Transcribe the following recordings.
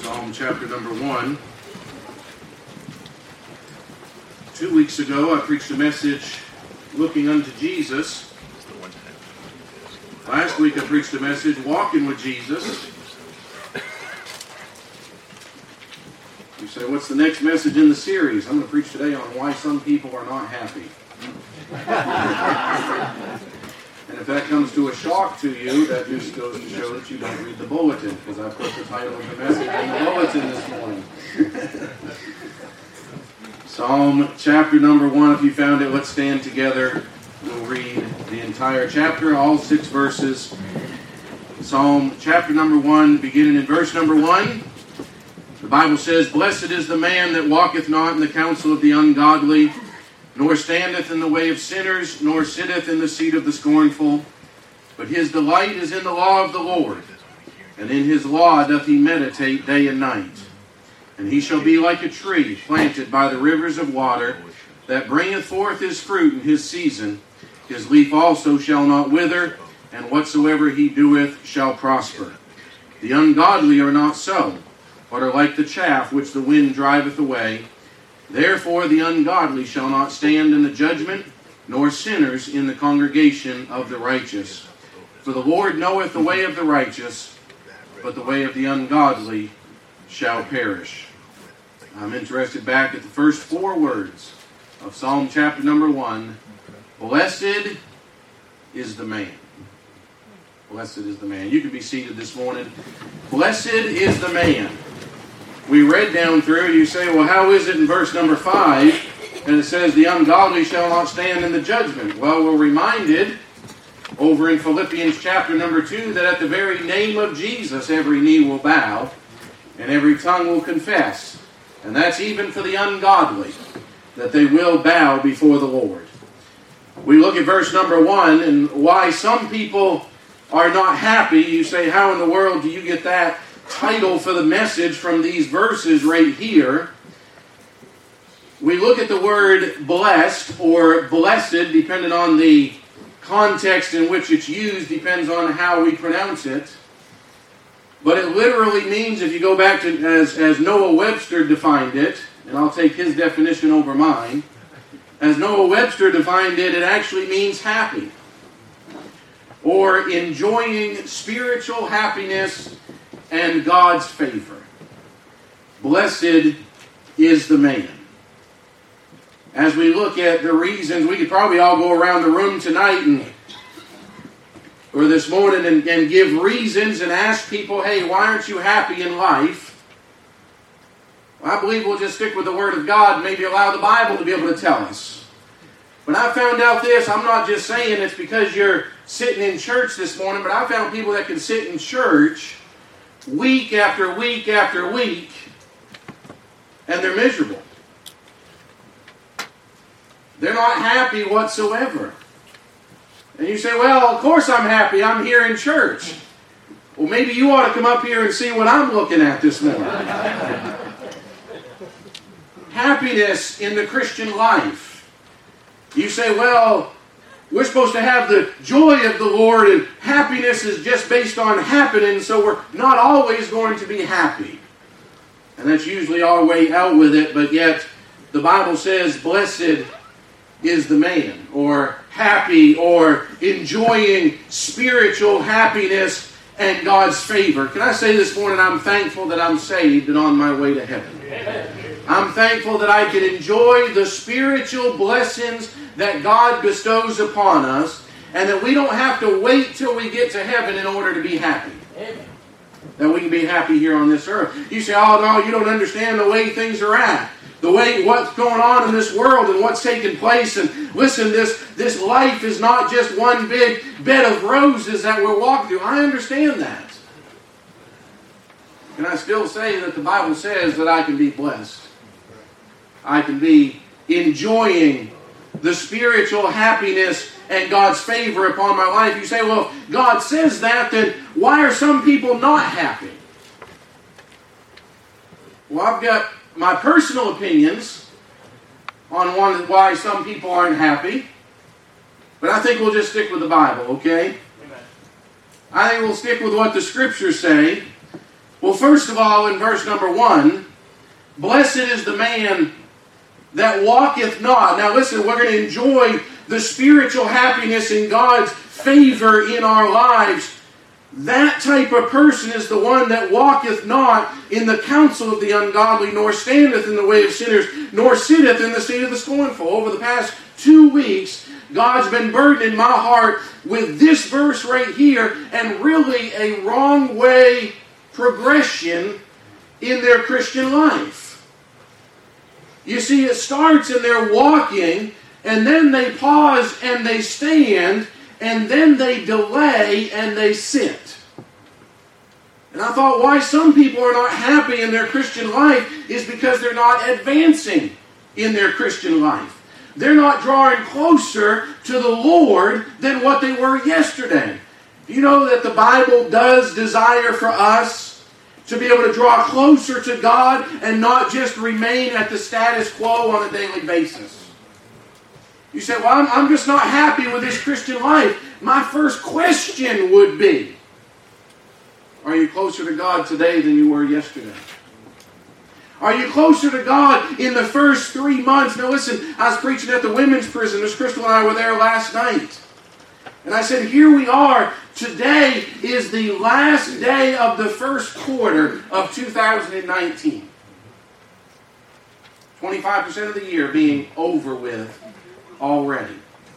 Psalm chapter number 1. 2 weeks ago, I preached a message looking unto Jesus. Last week, I preached a message walking with Jesus. You say, what's the next message in the series? I'm going to preach today on why some people are not happy. And if that comes to a shock to you, that just goes to show that you don't read the bulletin, because I put the title of the message in the bulletin this morning. Psalm chapter number 1, if you found it, let's stand together. We'll read the entire chapter, all 6 verses. Psalm chapter number 1, beginning in verse number 1. The Bible says, "Blessed is the man that walketh not in the counsel of the ungodly, nor standeth in the way of sinners, nor sitteth in the seat of the scornful. But his delight is in the law of the Lord, and in his law doth he meditate day and night. And he shall be like a tree planted by the rivers of water, that bringeth forth his fruit in his season. His leaf also shall not wither, and whatsoever he doeth shall prosper. The ungodly are not so, but are like the chaff which the wind driveth away. Therefore the ungodly shall not stand in the judgment, nor sinners in the congregation of the righteous. For the Lord knoweth the way of the righteous, but the way of the ungodly shall perish." I'm interested back at the first 4 words of Psalm chapter number 1. Blessed is the man. Blessed is the man. You can be seated this morning. Blessed is the man. We read down through, you say, well, how is it in verse number 5, and it says, the ungodly shall not stand in the judgment? Well, we're reminded over in Philippians chapter number 2 that at the very name of Jesus, every knee will bow, and every tongue will confess. And that's even for the ungodly, that they will bow before the Lord. We look at verse number 1, and why some people are not happy. You say, how in the world do you get that title for the message from these verses right here? We look at the word blessed or blessed, depending on the context in which it's used, depends on how we pronounce it. But it literally means, if you go back to as Noah Webster defined it, and I'll take his definition over mine, as Noah Webster defined it, it actually means happy, or enjoying spiritual happiness and God's favor. Blessed is the man. As we look at the reasons, we could probably all go around the room tonight or this morning and give reasons and ask people, hey, why aren't you happy in life? Well, I believe we'll just stick with the Word of God and maybe allow the Bible to be able to tell us. When I found out this, I'm not just saying it's because you're sitting in church this morning, but I found people that can sit in church week after week after week, and they're miserable. They're not happy whatsoever. And you say, well, of course I'm happy. I'm here in church. Well, maybe you ought to come up here and see what I'm looking at this morning. Happiness in the Christian life. You say, well, we're supposed to have the joy of the Lord, and happiness is just based on happening, so we're not always going to be happy. And that's usually our way out with it, but yet the Bible says, blessed is the man, or happy, or enjoying spiritual happiness and God's favor. Can I say this morning, I'm thankful that I'm saved and on my way to heaven. Amen. I'm thankful that I can enjoy the spiritual blessings that God bestows upon us, and that we don't have to wait till we get to heaven in order to be happy. Amen. That we can be happy here on this earth. You say, oh no, you don't understand the way things are at. The way what's going on in this world and what's taking place. And listen, this life is not just one big bed of roses that we're walking through. I understand that. Can I still say that the Bible says that I can be blessed? I can be enjoying the spiritual happiness and God's favor upon my life. You say, well, if God says that, then why are some people not happy? Well, I've got my personal opinions on why some people aren't happy, but I think we'll just stick with the Bible, okay? Amen. I think we'll stick with what the Scriptures say. We'll Well, first of all, in verse number 1, blessed is the man that walketh not. Now listen, we're going to enjoy the spiritual happiness in God's favor in our lives. That type of person is the one that walketh not in the counsel of the ungodly, nor standeth in the way of sinners, nor sitteth in the seat of the scornful. Over the past 2 weeks, God's been burdening my heart with this verse right here, and really a wrong way progression in their Christian life. You see, it starts in their walking, and then they pause and they stand, and then they delay and they sit. And I thought why some people are not happy in their Christian life is because they're not advancing in their Christian life. They're not drawing closer to the Lord than what they were yesterday. You know that the Bible does desire for us to be able to draw closer to God and not just remain at the status quo on a daily basis. You say, well, I'm just not happy with this Christian life. My first question would be, are you closer to God today than you were yesterday? Are you closer to God in the first 3 months? Now listen, I was preaching at the women's prison. Miss Crystal and I were there last night. And I said, here we are. Today is the last day of the first quarter of 2019. 25% of the year being over with already.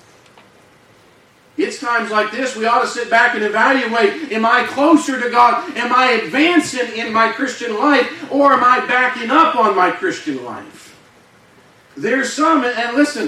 It's times like this we ought to sit back and evaluate, am I closer to God? Am I advancing in my Christian life? Or am I backing up on my Christian life? There's some, and listen,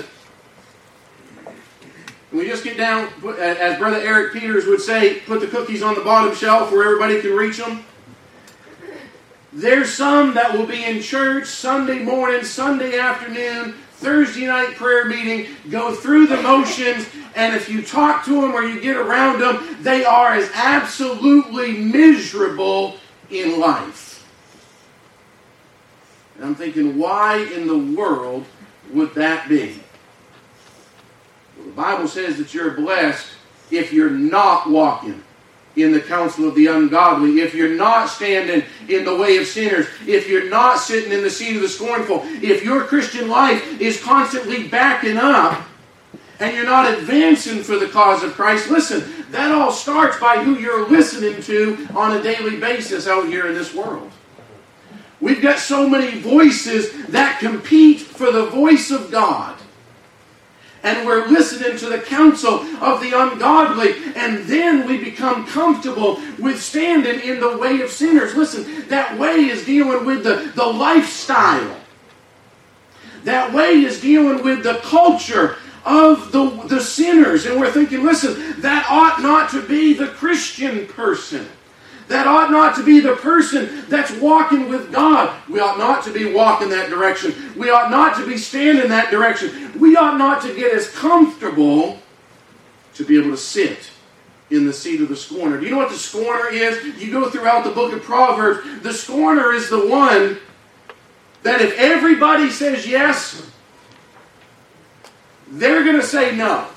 we just get down, as Brother Eric Peters would say, put the cookies on the bottom shelf where everybody can reach them. There's some that will be in church Sunday morning, Sunday afternoon, Thursday night prayer meeting, go through the motions, and if you talk to them or you get around them, they are as absolutely miserable in life. And I'm thinking, why in the world would that be? Well, the Bible says that you're blessed if you're not walking in the counsel of the ungodly, if you're not standing in the way of sinners, if you're not sitting in the seat of the scornful, if your Christian life is constantly backing up and you're not advancing for the cause of Christ, listen, that all starts by who you're listening to on a daily basis out here in this world. We've got so many voices that compete for the voice of God. And we're listening to the counsel of the ungodly. And then we become comfortable with standing in the way of sinners. Listen, that way is dealing with the lifestyle. That way is dealing with the culture of the sinners. And we're thinking, listen, that ought not to be the Christian person. That ought not to be the person that's walking with God. We ought not to be walking that direction. We ought not to be standing that direction. We ought not to get as comfortable to be able to sit in the seat of the scorner. Do you know what the scorner is? You go throughout the book of Proverbs. The scorner is the one that if everybody says yes, they're going to say no.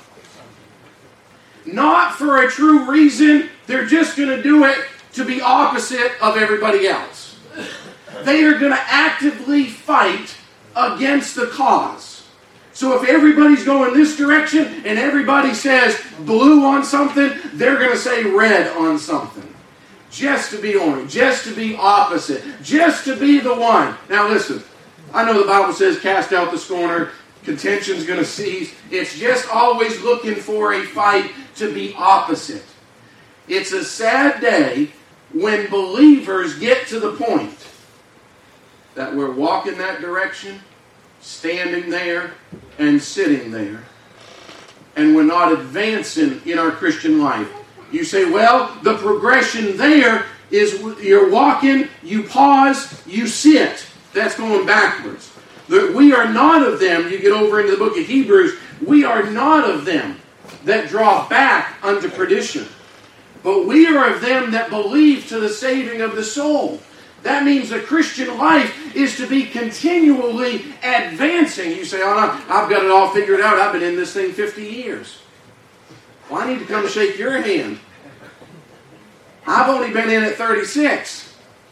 Not for a true reason. They're just going to do it to be opposite of everybody else. They are going to actively fight against the cause. So if everybody's going this direction and everybody says blue on something, they're going to say red on something. Just to be orange, just to be opposite, just to be the one. Now listen, I know the Bible says cast out the scorner, contention's going to cease. It's just always looking for a fight to be opposite. It's a sad day when believers get to the point that we're walking that direction, standing there, and sitting there, and we're not advancing in our Christian life. You say, well, the progression there is you're walking, you pause, you sit. That's going backwards. We are not of them, you get over into the book of Hebrews, we are not of them that draw back unto perdition. But we are of them that believe to the saving of the soul. That means the Christian life is to be continually advancing. You say, oh, I've got it all figured out. I've been in this thing 50 years. Well, I need to come shake your hand. I've only been in it 36.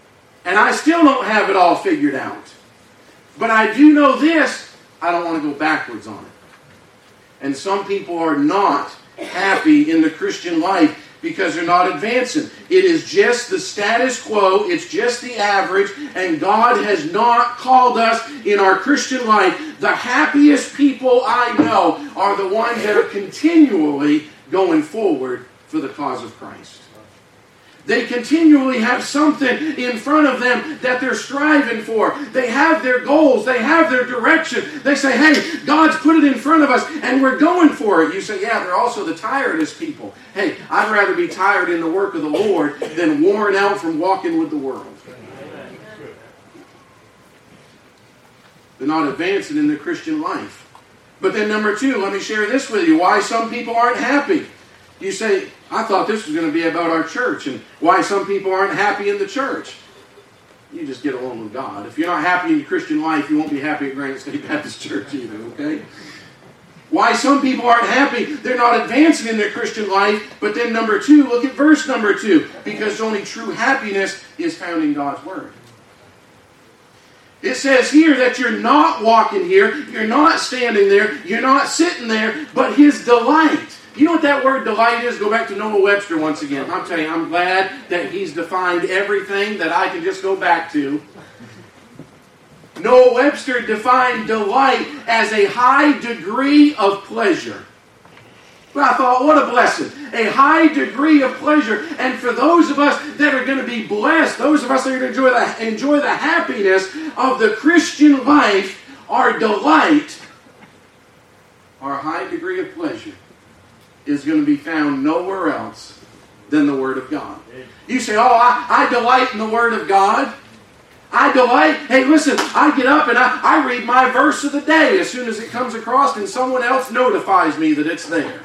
And I still don't have it all figured out. But I do know this, I don't want to go backwards on it. And some people are not happy in the Christian life because they're not advancing. It is just the status quo. It's just the average. And God has not called us in our Christian life. The happiest people I know are the ones that are continually going forward for the cause of Christ. They continually have something in front of them that they're striving for. They have their goals. They have their direction. They say, hey, God's put it in front of us and we're going for it. You say, yeah, they're also the tiredest people. Hey, I'd rather be tired in the work of the Lord than worn out from walking with the world. They're not advancing in their Christian life. But then number two, let me share this with you. Why some people aren't happy. You say, I thought this was going to be about our church and why some people aren't happy in the church. You just get along with God. If you're not happy in your Christian life, you won't be happy at Granite State Baptist Church either, okay? Why some people aren't happy, they're not advancing in their Christian life. But then number two, look at verse number 2. Because only true happiness is found in God's Word. It says here that you're not walking here, you're not standing there, you're not sitting there, but His delight. You know what that word delight is? Go back to Noah Webster once again. I'm telling you, I'm glad that he's defined everything that I can just go back to. Noah Webster defined delight as a high degree of pleasure. Well, I thought, what a blessing. A high degree of pleasure. And for those of us that are going to be blessed, those of us that are going to enjoy the happiness of the Christian life, our delight, our high degree of pleasure, is going to be found nowhere else than the Word of God. You say, oh, I delight in the Word of God. I delight. Hey, listen, I get up and I read my verse of the day as soon as it comes across and someone else notifies me that it's there.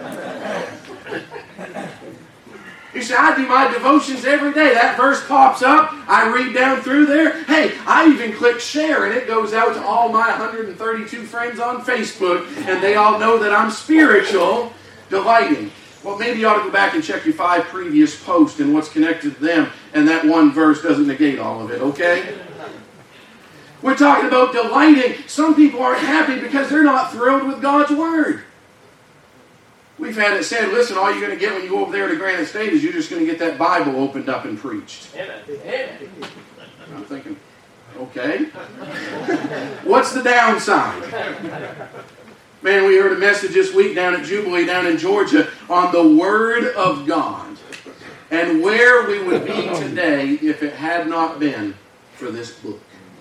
You say, I do my devotions every day. That verse pops up. I read down through there. Hey, I even click share and it goes out to all my 132 friends on Facebook and they all know that I'm spiritual. Delighting. Well, maybe you ought to go back and check your 5 previous posts and what's connected to them, and that one verse doesn't negate all of it, okay? We're talking about delighting. Some people aren't happy because they're not thrilled with God's Word. We've had it said, listen, all you're going to get when you go over there to Granite State is you're just going to get that Bible opened up and preached. Amen. I'm thinking, okay. What's the downside? Man, we heard a message this week down at Jubilee down in Georgia on the Word of God. And where we would be today if it had not been for this book.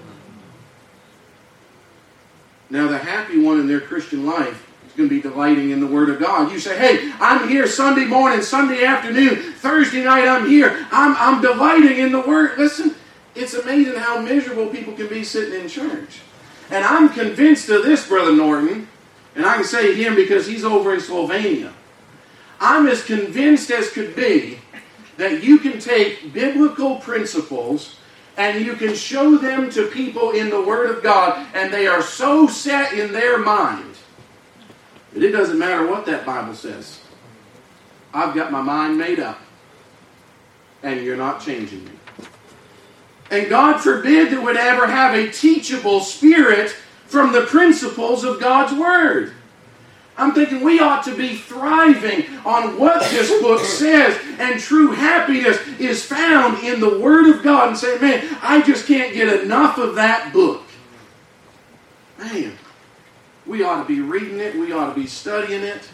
Now, the happy one in their Christian life is going to be delighting in the Word of God. You say, hey, I'm here Sunday morning, Sunday afternoon, Thursday night I'm here. I'm delighting in the Word. Listen, it's amazing how miserable people can be sitting in church. And I'm convinced of this, Brother Norton. And I can say him because he's over in Slovenia. I'm as convinced as could be that you can take biblical principles and you can show them to people in the Word of God and they are so set in their mind that it doesn't matter what that Bible says. I've got my mind made up and you're not changing me. And God forbid that we'd ever have a teachable spirit from the principles of God's Word. I'm thinking we ought to be thriving on what this book says, and true happiness is found in the Word of God, and say, man, I just can't get enough of that book. Man, we ought to be reading it, we ought to be studying it.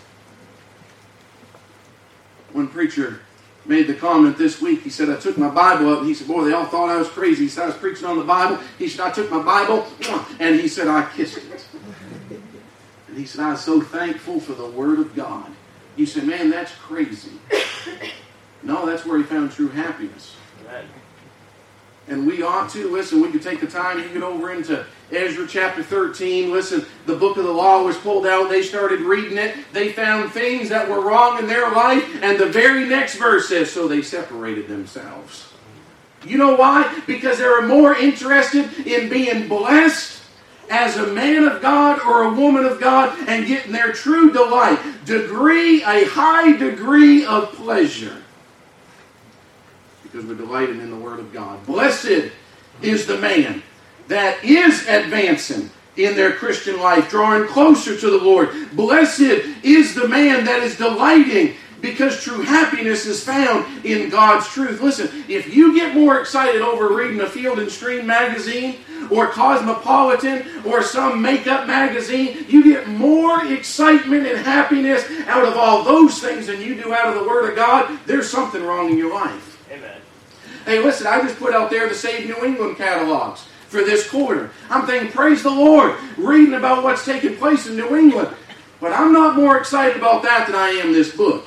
One preacher made the comment this week. He said, I took my Bible up. And he said, boy, they all thought I was crazy. He said, I was preaching on the Bible. He said, I took my Bible, and he said, I kissed it. And he said, I was so thankful for the Word of God. He said, man, that's crazy. No, that's where he found true happiness. And we ought to, listen, we could take the time to get over into Ezra chapter 13. Listen, the book of the law was pulled out. They started reading it. They found things that were wrong in their life. And the very next verse says, so they separated themselves. You know why? Because they were more interested in being blessed as a man of God or a woman of God and getting their true delight. A high degree of pleasure. Because we're delighted in the Word of God. Blessed is the man that is advancing in their Christian life, drawing closer to the Lord. Blessed is the man that is delighting, because true happiness is found in God's truth. Listen, if you get more excited over reading a Field and Stream magazine or Cosmopolitan or some makeup magazine, you get more excitement and happiness out of all those things than you do out of the Word of God, there's something wrong in your life. Amen. Hey, listen, I just put out there the Save New England catalogs for this quarter. I'm thinking, praise the Lord, reading about what's taking place in New England. But I'm not more excited about that than I am this book.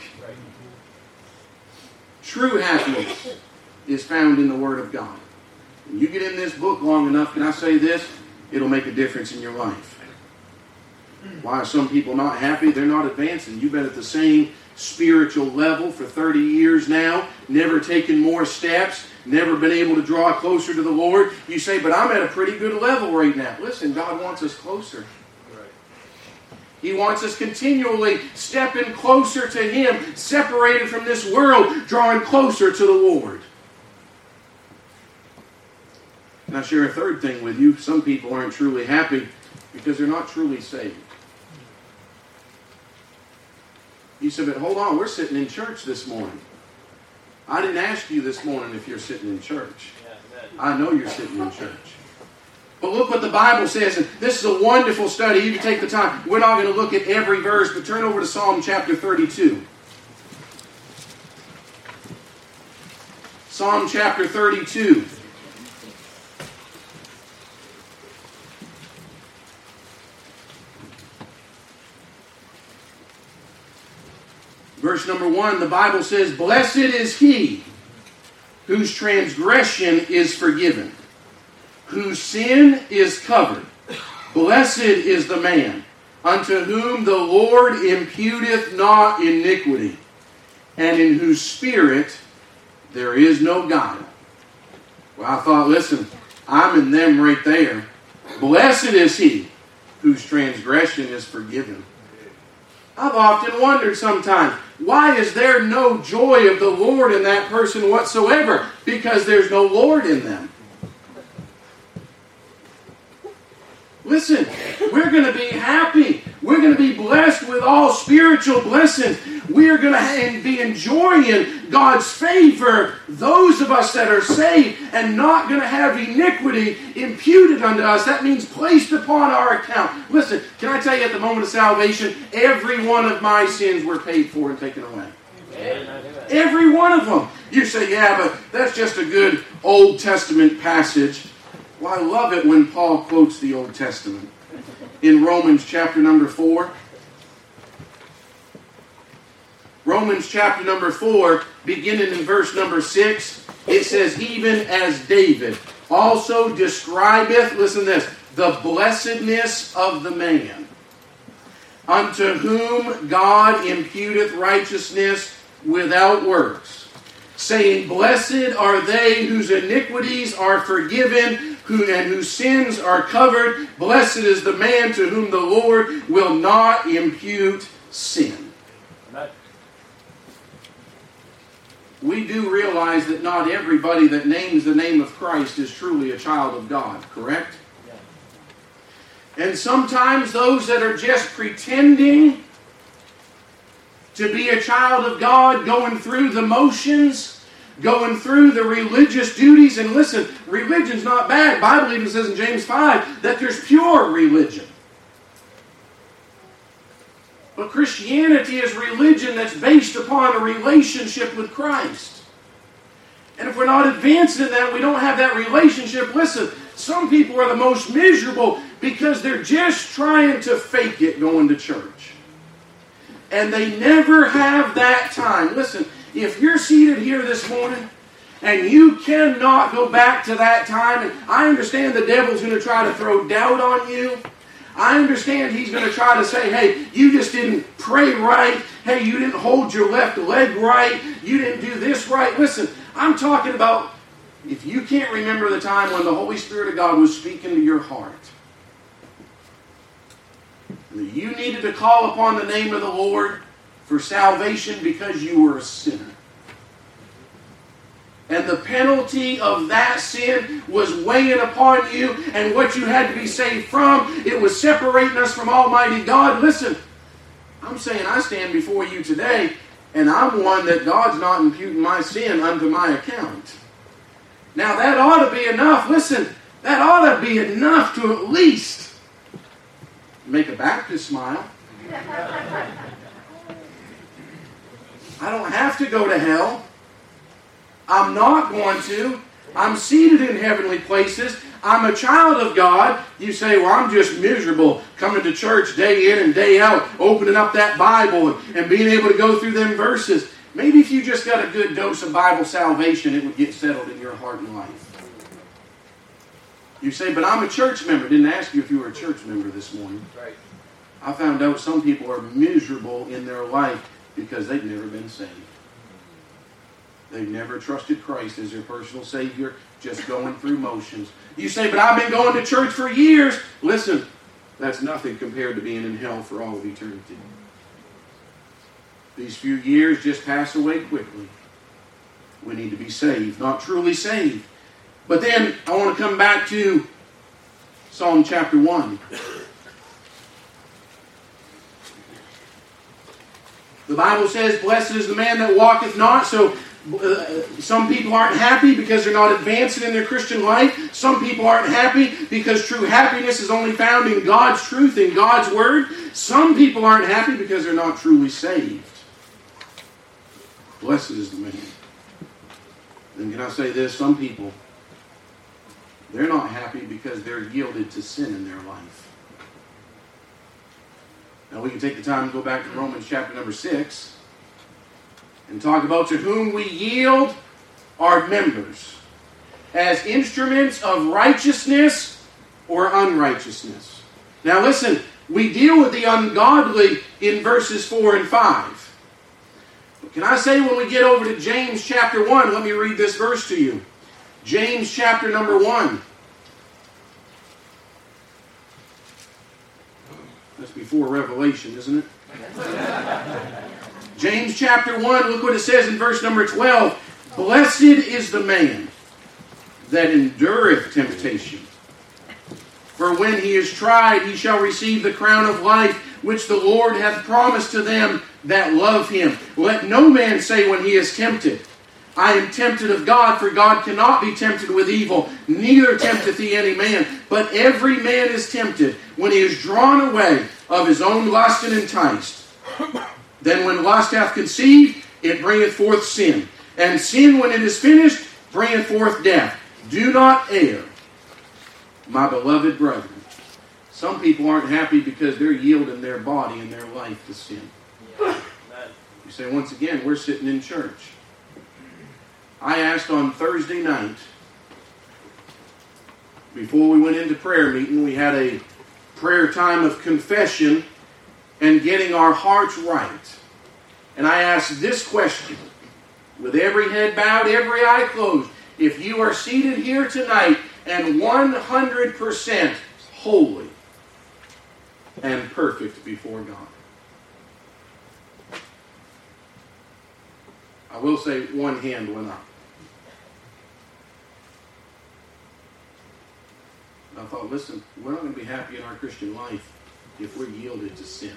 True happiness is found in the Word of God. When you get in this book long enough, can I say this? It'll make a difference in your life. Why are some people not happy? They're not advancing. You've been at the same spiritual level for 30 years now, never taken more steps, never been able to draw closer to the Lord. You say, but I'm at a pretty good level right now. Listen, God wants us closer. He wants us continually stepping closer to Him, separated from this world, drawing closer to the Lord. And I'll share a third thing with you. Some people aren't truly happy because they're not truly saved. You said, but hold on, we're sitting in church this morning. I didn't ask you this morning if you're sitting in church. I know you're sitting in church. But look what the Bible says, and this is a wonderful study. You can take the time. We're not going to look at every verse, but turn over to Psalm chapter 32. Psalm chapter 32. Verse number 1, the Bible says, blessed is he whose transgression is forgiven, whose sin is covered. Blessed is the man unto whom the Lord imputeth not iniquity, and in whose spirit there is no guile. Well, I thought, listen, I'm in them right there. Blessed is he whose transgression is forgiven. I've often wondered sometimes, why is there no joy of the Lord in that person whatsoever? Because there's no Lord in them. Listen, we're going to be happy. We're going to be blessed with all spiritual blessings. We're going to be enjoying God's favor, those of us that are saved, and not going to have iniquity imputed unto us. That means placed upon our account. Listen, can I tell you, at the moment of salvation, every one of my sins were paid for and taken away. Amen. Every one of them. You say, yeah, but that's just a good Old Testament passage. Well, I love it when Paul quotes the Old Testament. In Romans chapter number 4. Romans chapter number 4, beginning in verse number 6, it says, even as David also describeth, listen to this, the blessedness of the man, unto whom God imputeth righteousness without works, saying, blessed are they whose iniquities are forgiven, and whose sins are covered. Blessed is the man to whom the Lord will not impute sin. Amen. We do realize that not everybody that names the name of Christ is truly a child of God, correct? Yeah. And sometimes those that are just pretending to be a child of God, going through the motions, going through the religious duties. And listen, religion's not bad. The Bible even says in James 5 that there's pure religion. But Christianity is religion that's based upon a relationship with Christ. And if we're not advancing in that, we don't have that relationship. Listen, some people are the most miserable because they're just trying to fake it going to church. And they never have that time. Listen, if you're seated here this morning and you cannot go back to that time, and I understand the devil's going to try to throw doubt on you. I understand he's going to try to say, hey, you just didn't pray right. Hey, you didn't hold your left leg right. You didn't do this right. Listen, I'm talking about if you can't remember the time when the Holy Spirit of God was speaking to your heart, that you needed to call upon the name of the Lord for salvation because you were a sinner. And the penalty of that sin was weighing upon you, and what you had to be saved from, it was separating us from Almighty God. Listen, I'm saying I stand before you today, and I'm one that God's not imputing my sin unto my account. Now that ought to be enough. Listen, that ought to be enough to at least make a Baptist smile. I don't have to go to hell. I'm not going to. I'm seated in heavenly places. I'm a child of God. You say, well, I'm just miserable coming to church day in and day out, opening up that Bible and being able to go through them verses. Maybe if you just got a good dose of Bible salvation, it would get settled in your heart and life. You say, but I'm a church member. Didn't ask you if you were a church member this morning. Right. I found out some people are miserable in their life because they've never been saved. They've never trusted Christ as their personal Savior, just going through motions. You say, but I've been going to church for years. Listen, that's nothing compared to being in hell for all of eternity. These few years just pass away quickly. We need to be saved, not truly saved. But then I want to come back to Psalm chapter 1. The Bible says, blessed is the man that walketh not. So some people aren't happy because they're not advancing in their Christian life. Some people aren't happy because true happiness is only found in God's truth, in God's Word. Some people aren't happy because they're not truly saved. Blessed is the man. And can I say this? Some people, they're not happy because they're yielded to sin in their life. Now we can take the time to go back to Romans chapter number 6 and talk about to whom we yield our members as instruments of righteousness or unrighteousness. Now listen, we deal with the ungodly in verses 4 and 5. But can I say when we get over to James chapter 1, let me read this verse to you. James chapter number 1. That's before Revelation, isn't it? James chapter 1, look what it says in verse number 12. Blessed is the man that endureth temptation. For when he is tried, he shall receive the crown of life, which the Lord hath promised to them that love him. Let no man say when he is tempted, I am tempted of God, for God cannot be tempted with evil, neither tempteth he any man. But every man is tempted when he is drawn away of his own lust and enticed. Then when lust hath conceived, it bringeth forth sin. And sin, when it is finished, bringeth forth death. Do not err, my beloved brethren. Some people aren't happy because they're yielding their body and their life to sin. You say, once again, we're sitting in church. I asked on Thursday night, before we went into prayer meeting, we had a prayer time of confession and getting our hearts right. And I asked this question, with every head bowed, every eye closed. If you are seated here tonight and 100% holy and perfect before God. I will say one hand went up. I thought, listen, we're not going to be happy in our Christian life if we're yielded to sin.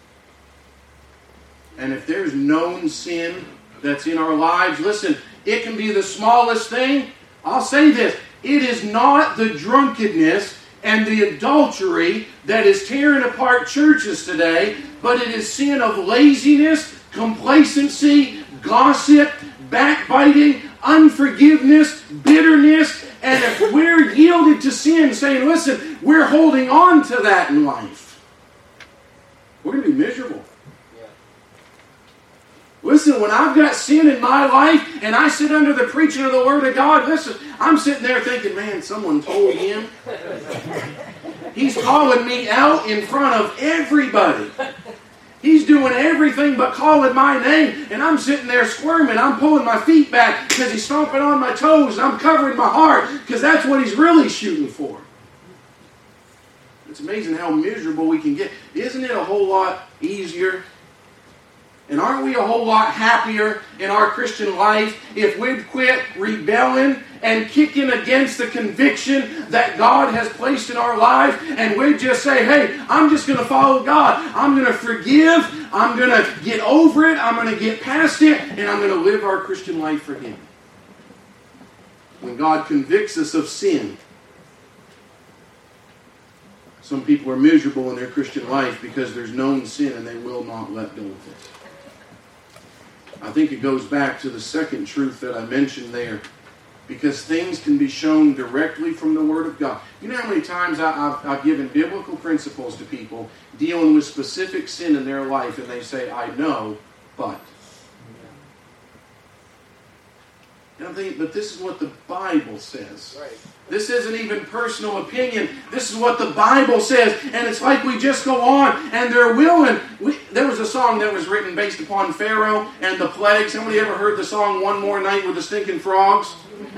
And if there's known sin that's in our lives, listen, it can be the smallest thing. I'll say this, it is not the drunkenness and the adultery that is tearing apart churches today, but it is sin of laziness, complacency, gossip, backbiting, unforgiveness, bitterness. And if we're yielded to sin, saying, listen, we're holding on to that in life, we're going to be miserable. Yeah. Listen, when I've got sin in my life and I sit under the preaching of the Word of God, listen, I'm sitting there thinking, man, someone told him. He's calling me out in front of everybody. He's doing everything but calling my name, and I'm sitting there squirming. I'm pulling my feet back because he's stomping on my toes, and I'm covering my heart because that's what he's really shooting for. It's amazing how miserable we can get. Isn't it a whole lot easier And aren't we a whole lot happier in our Christian life if we'd quit rebelling and kicking against the conviction that God has placed in our life, and we'd just say, hey, I'm just going to follow God. I'm going to forgive. I'm going to get over it. I'm going to get past it, and I'm going to live our Christian life for Him. When God convicts us of sin, some people are miserable in their Christian life because there's known sin and they will not let go of it. I think it goes back to the second truth that I mentioned there. Because things can be shown directly from the Word of God. You know how many times I've given biblical principles to people dealing with specific sin in their life, and they say, I know, but. And I'm thinking, but this is what the Bible says. Right. This isn't even personal opinion. This is what the Bible says. And it's like we just go on and they're willing. There was a song that was written based upon Pharaoh and the plagues. Somebody ever heard the song One More Night with the Stinking Frogs?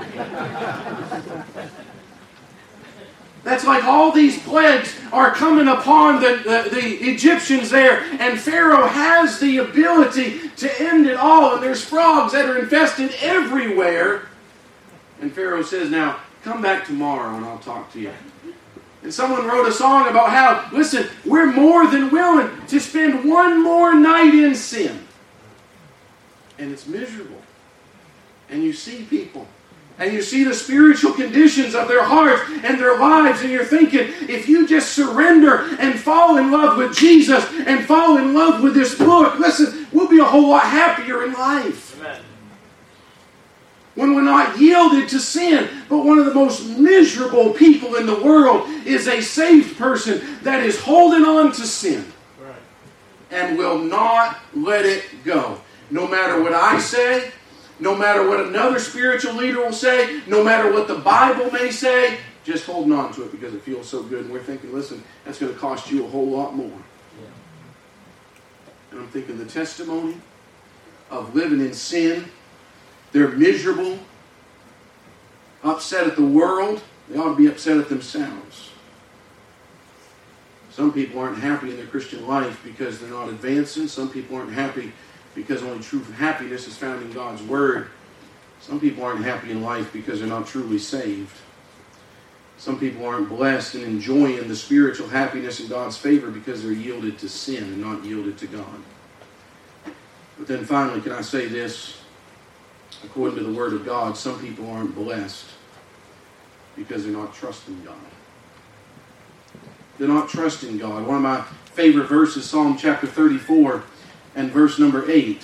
That's like all these plagues are coming upon the Egyptians there. And Pharaoh has the ability to end it all. And there's frogs that are infested everywhere. And Pharaoh says, now, come back tomorrow and I'll talk to you. And someone wrote a song about how, listen, we're more than willing to spend one more night in sin. And it's miserable. And you see people. And you see the spiritual conditions of their hearts and their lives. And you're thinking, if you just surrender and fall in love with Jesus and fall in love with this book, listen, we'll be a whole lot happier in life. Amen. When we're not yielded to sin. But one of the most miserable people in the world is a saved person that is holding on to sin. Right. And will not let it go. No matter what I say, no matter what another spiritual leader will say, no matter what the Bible may say, just holding on to it because it feels so good. And we're thinking, listen, that's going to cost you a whole lot more. Yeah. And I'm thinking the testimony of living in sin, they're miserable, upset at the world. They ought to be upset at themselves. Some people aren't happy in their Christian life because they're not advancing. Some people aren't happy because only true happiness is found in God's Word. Some people aren't happy in life because they're not truly saved. Some people aren't blessed and enjoying the spiritual happiness in God's favor because they're yielded to sin and not yielded to God. But then finally, can I say this? According to the Word of God, some people aren't blessed because they're not trusting God. They're not trusting God. One of my favorite verses, Psalm chapter 34, and verse number 8.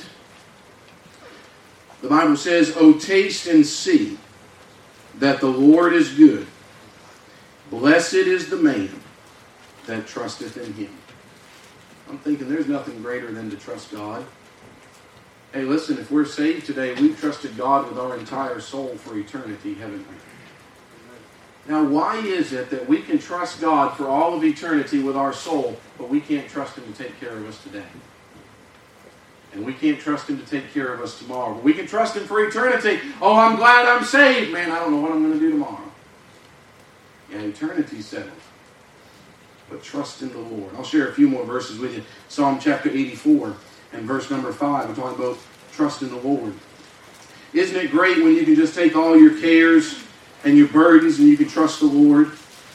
The Bible says, "O taste and see that the Lord is good. Blessed is the man that trusteth in Him." I'm thinking there's nothing greater than to trust God. Hey, listen, if we're saved today, we've trusted God with our entire soul for eternity, haven't we? Now, why is it that we can trust God for all of eternity with our soul, but we can't trust Him to take care of us today? And we can't trust Him to take care of us tomorrow. But we can trust Him for eternity. Oh, I'm glad I'm saved. Man, I don't know what I'm going to do tomorrow. Yeah, eternity's settled. But trust in the Lord. I'll share a few more verses with you. Psalm chapter 84 and verse number 5. I'm talking about trust in the Lord. Isn't it great when you can just take all your cares and your burdens and you can trust the Lord?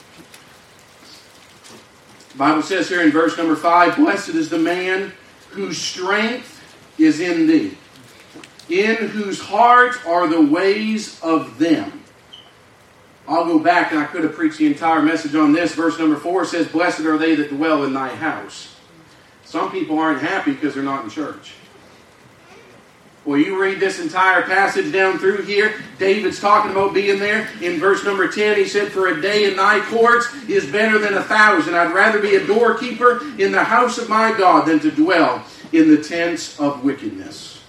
The Bible says here in verse number 5, "Blessed is the man whose strength is in thee, in whose heart are the ways of them." I'll go back, and I could have preached the entire message on this. Verse number 4 says, "Blessed are they that dwell in thy house." Some people aren't happy because they're not in church. Well, you read this entire passage down through here, David's talking about being there. In verse number 10, he said, "For a day in thy courts is better than 1,000. I'd rather be a doorkeeper in the house of my God than to dwell in the tents of wickedness."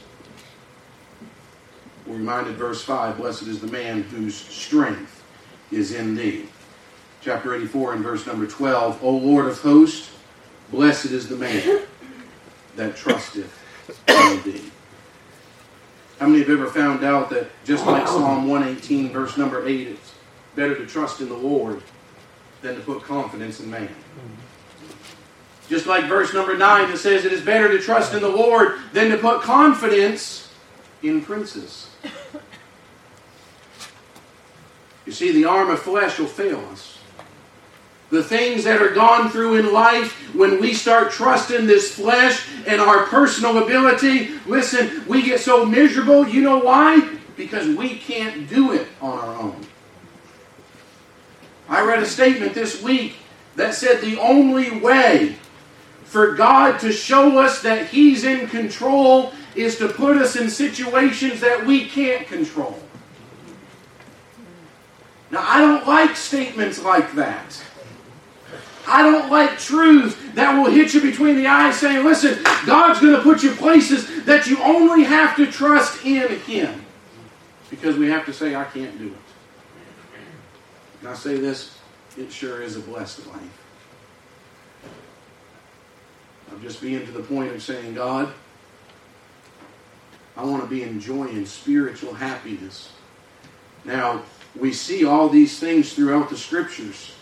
We're reminded, verse 5, "Blessed is the man whose strength is in thee." Chapter 84 and verse number 12, "O Lord of hosts, blessed is the man that trusteth in thee." How many have ever found out that just like Psalm 118 verse number 8, it's better to trust in the Lord than to put confidence in man? Just like verse number 9 that says, it is better to trust in the Lord than to put confidence in princes. You see, the arm of flesh will fail us. The things that are gone through in life, when we start trusting this flesh and our personal ability, listen, we get so miserable. You know why? Because we can't do it on our own. I read a statement this week that said the only way for God to show us that He's in control is to put us in situations that we can't control. Now, I don't like statements like that. I don't like truth that will hit you between the eyes saying, listen, God's going to put you places that you only have to trust in Him. Because we have to say, I can't do it. And I say this, it sure is a blessed life. I'm just being to the point of saying, God, I want to be enjoying spiritual happiness. Now, we see all these things throughout the Scriptures.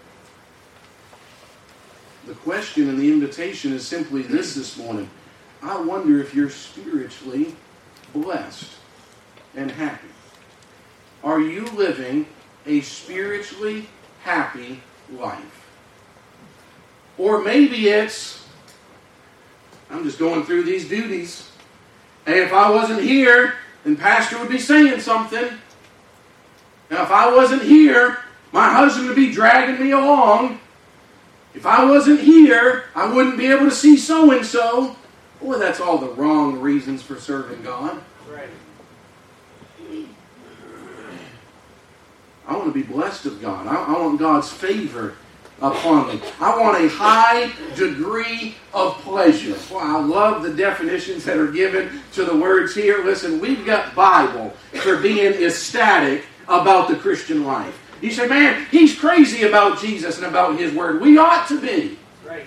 The question and the invitation is simply this morning. I wonder if you're spiritually blessed and happy. Are you living a spiritually happy life? Or maybe it's, I'm just going through these duties. Hey, if I wasn't here, then Pastor would be saying something. Now, if I wasn't here, my husband would be dragging me along. If I wasn't here, I wouldn't be able to see so-and-so. Boy, that's all the wrong reasons for serving God. Right. I want to be blessed of God. I want God's favor upon me. I want a high degree of pleasure. Well, I love the definitions that are given to the words here. Listen, we've got Bible for being ecstatic about the Christian life. You say, man, he's crazy about Jesus and about His Word. We ought to be. Right.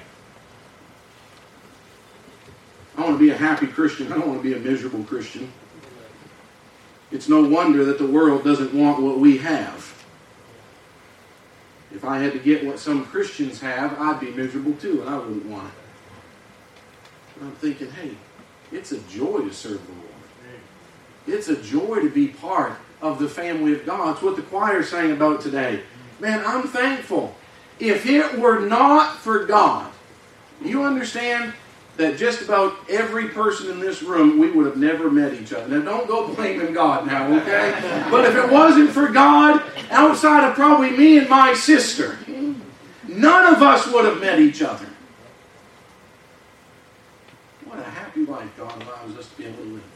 I want to be a happy Christian. I don't want to be a miserable Christian. It's no wonder that the world doesn't want what we have. If I had to get what some Christians have, I'd be miserable too, and I wouldn't want it. But I'm thinking, hey, it's a joy to serve the Lord. It's a joy to be part of the family of God. It's what the choir sang about today. Man, I'm thankful. If it were not for God, you understand that just about every person in this room, we would have never met each other. Now, don't go blaming God now, okay? But if it wasn't for God, outside of probably me and my sister, none of us would have met each other. What a happy life God allows us to be able to live.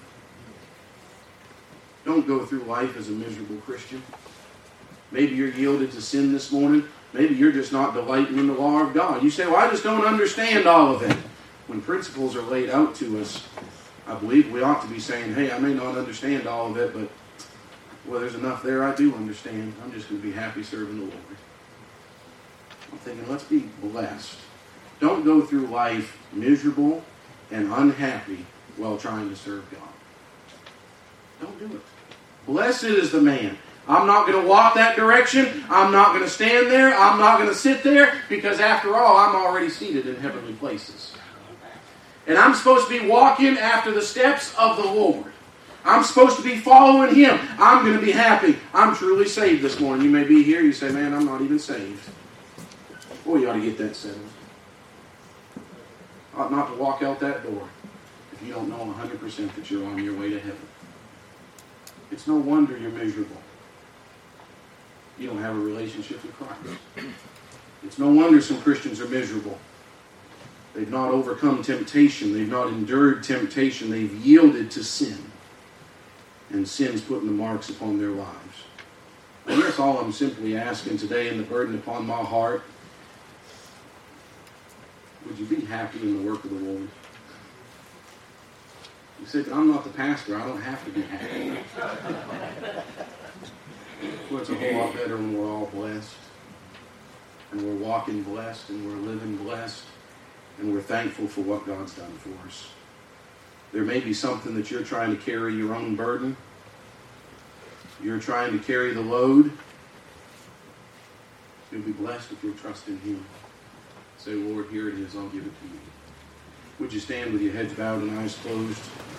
Don't go through life as a miserable Christian. Maybe you're yielded to sin this morning. Maybe you're just not delighting in the law of God. You say, well, I just don't understand all of it. When principles are laid out to us, I believe we ought to be saying, hey, I may not understand all of it, but well, there's enough there I do understand. I'm just going to be happy serving the Lord. I'm thinking, let's be blessed. Don't go through life miserable and unhappy while trying to serve God. Don't do it. Blessed is the man. I'm not going to walk that direction. I'm not going to stand there. I'm not going to sit there because after all, I'm already seated in heavenly places. And I'm supposed to be walking after the steps of the Lord. I'm supposed to be following Him. I'm going to be happy. I'm truly saved this morning. You may be here. You say, man, I'm not even saved. Boy, you ought to get that settled. Ought not to walk out that door if you don't know 100% that you're on your way to heaven. It's no wonder you're miserable. You don't have a relationship with Christ. It's no wonder some Christians are miserable. They've not overcome temptation. They've not endured temptation. They've yielded to sin. And sin's putting the marks upon their lives. And that's all I'm simply asking today, and the burden upon my heart. Would you be happy in the work of the Lord? You said, I'm not the pastor. I don't have to be happy. Well, it's a whole lot better when we're all blessed. And we're walking blessed. And we're living blessed. And we're thankful for what God's done for us. There may be something that you're trying to carry your own burden. You're trying to carry the load. You'll be blessed if you'll trust in Him. Say, Lord, here it is. I'll give it to you. Would you stand with your heads bowed and eyes closed?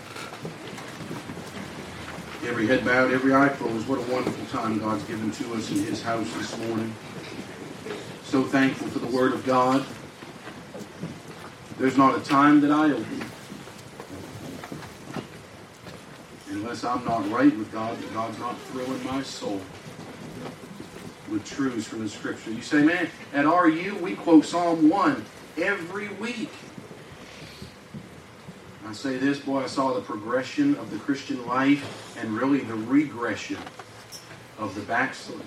Every head bowed, every eye closed. What a wonderful time God's given to us in His house this morning. So thankful for the Word of God. There's not a time that I open unless I'm not right with God, that God's not thrilling my soul with truths from the Scripture. You say, man, at RU we quote Psalm 1 every week. I say this, boy, I saw the progression of the Christian life and really the regression of the backsliding.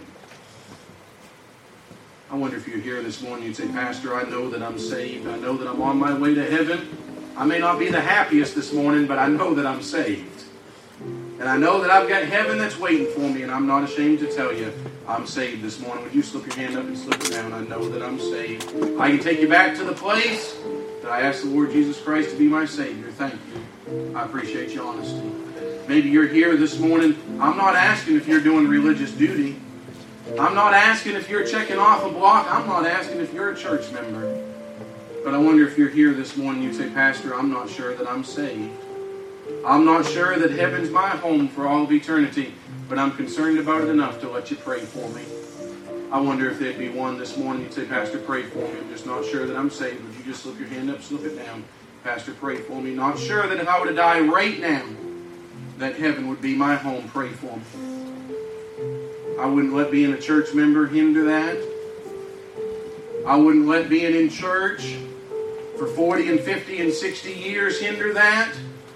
I wonder if you're here this morning, you'd say, Pastor, I know that I'm saved. I know that I'm on my way to heaven. I may not be the happiest this morning, but I know that I'm saved. And I know that I've got heaven that's waiting for me, and I'm not ashamed to tell you I'm saved this morning. Would you slip your hand up and slip it down? I know that I'm saved. I can take you back to the place that I asked the Lord Jesus Christ to be my Savior. Thank you. I appreciate your honesty. Maybe you're here this morning. I'm not asking if you're doing religious duty. I'm not asking if you're checking off a block. I'm not asking if you're a church member. But I wonder if you're here this morning, you'd say, Pastor, I'm not sure that I'm saved. I'm not sure that heaven's my home for all of eternity, but I'm concerned about it enough to let you pray for me. I wonder if there'd be one this morning, you'd say, Pastor, pray for me. I'm just not sure that I'm saved. Would you just slip your hand up, slip it down? Pastor, pray for me. Not sure that if I were to die right now, that heaven would be my home. Pray for me. I wouldn't let being a church member hinder that. I wouldn't let being in church for 40 and 50 and 60 years hinder that.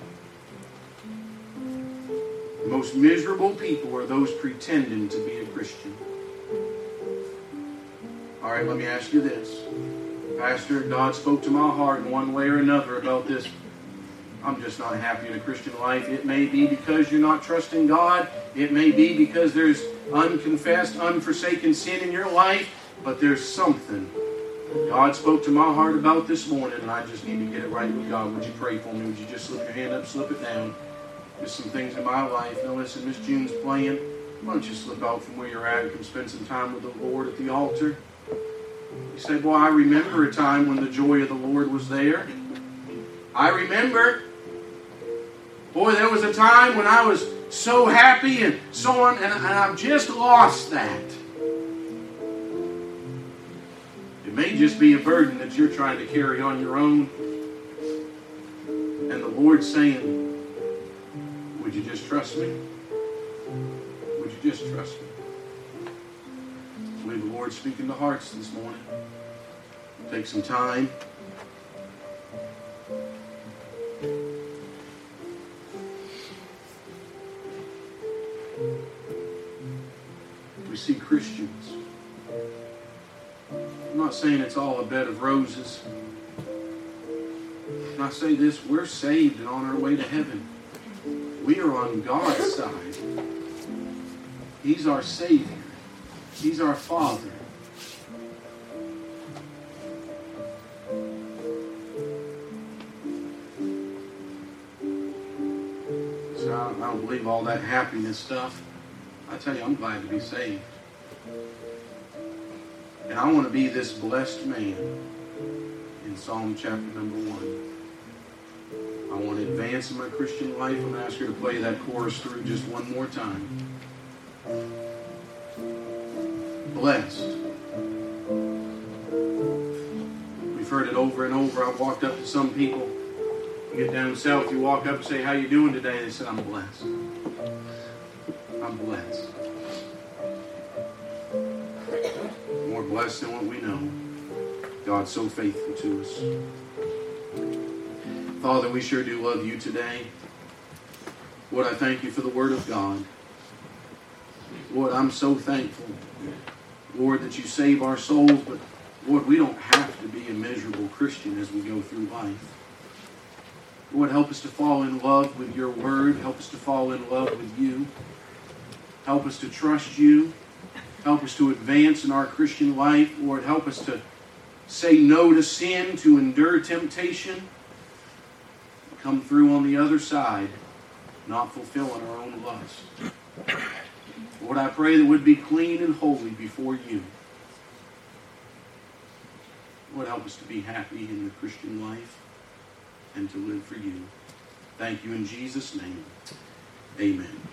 The most miserable people are those pretending to be a Christian. All right, let me ask you this. Pastor, God spoke to my heart in one way or another about this. I'm just not happy in a Christian life. It may be because you're not trusting God. It may be because there's unconfessed, unforsaken sin in your life. But there's something God spoke to my heart about this morning, and I just need to get it right with God. Would you pray for me? Would you just slip your hand up, slip it down? There's some things in my life. Now listen, Miss June's playing. Why don't you slip out from where you're at and come spend some time with the Lord at the altar? You say, boy, I remember a time when the joy of the Lord was there. I remember. Boy, there was a time when I was so happy and so on, and I've just lost that. It may just be a burden that you're trying to carry on your own. And the Lord's saying, would you just trust me? Would you just trust me? I believe the Lord's speaking to hearts this morning. Take some time. We see Christians. I'm not saying it's all a bed of roses. And I say this, we're saved and on our way to heaven. We are on God's side. He's our Savior. He's our Father. So I don't believe all that happiness stuff. I tell you, I'm glad to be saved. And I want to be this blessed man in Psalm chapter number 1. I want to advance in my Christian life. I'm going to ask her to play that chorus through just one more time. Blessed. We've heard it over and over. I've walked up to some people. You get down south, you walk up and say, how you doing today? They said, I'm blessed. I'm blessed. More blessed than what we know. God's so faithful to us. Father, we sure do love you today. Lord, I thank you for the Word of God. Lord, I'm so thankful, Lord, that you save our souls, but Lord, we don't have to be a miserable Christian as we go through life. Lord, help us to fall in love with your Word. Help us to fall in love with you. Help us to trust you. Help us to advance in our Christian life. Lord, help us to say no to sin, to endure temptation, come through on the other side, not fulfilling our own lust. Lord, I pray that we'd be clean and holy before you. Lord, Lord, help us to be happy in the Christian life and to live for you. Thank you in Jesus' name. Amen.